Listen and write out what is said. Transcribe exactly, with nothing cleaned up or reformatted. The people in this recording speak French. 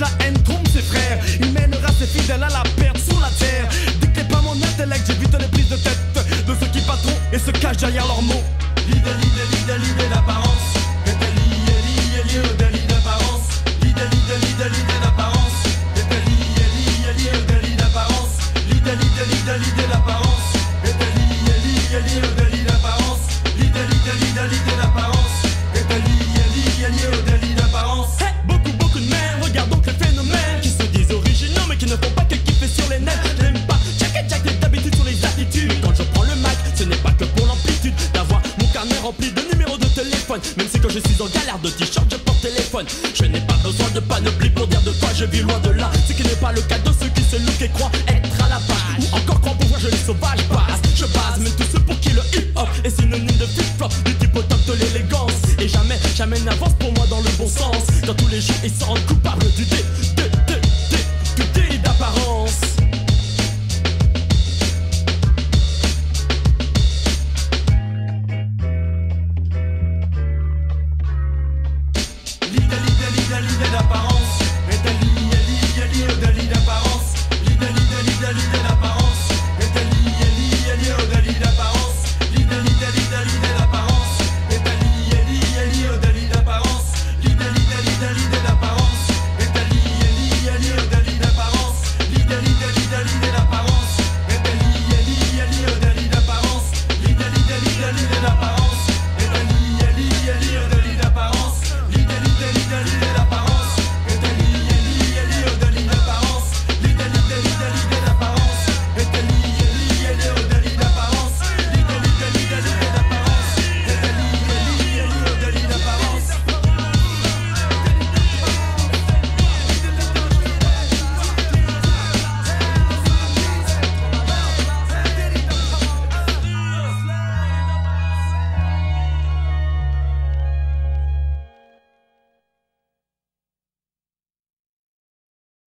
la haine trompe ses frères. Il mènera ses fidèles à la perte sur la terre. Dicté pas mon intellect, j'évite les prises de tête de ceux qui patron et se cachent derrière leurs mots. L'idée, l'idée, l'idée, l'idée d'apparence. Était lié, lié, lié au délit d'apparence. L'idée, l'idée, l'idée, l'idée d'apparence. Était lié, lié, lié au délit d'apparence. L'idée, l'idée, l'idée, l'idée d'apparence. Était lié, lié, lié au délit d'apparence. L'idée, l'idée, l'idée, l'idée d'apparence. Était lié, lié, lié au délit d'apparence. Hey, beaucoup, beaucoup de mères, regarde donc les phénomènes qui se disent originaux mais qui ne font pas que kiffer sur les nerfs. Je n'aime pas Jack et Jack les d'habitude sur les attitudes. Mais quand je prends le mic, ce n'est pas que pour l'amplitude d'avoir mon carnet rempli de numéros de téléphone. Même si quand je suis en galère de t-shirt, je porte téléphone. Je n'ai pas besoin de panoplie pour dire de quoi je vis loin de là. Ce qui n'est pas le cas de ceux qui se louent et croient être à la page. Ou encore croient pouvoir, je les sauvage passe. Je base, même tous ceux pour qui le hip-hop est synonyme de flip-flop, du type au top de l'élégance. Et jamais, jamais n'avance pour moi dans le bon sens. Quand tous les jours ils se rendent coupables du dé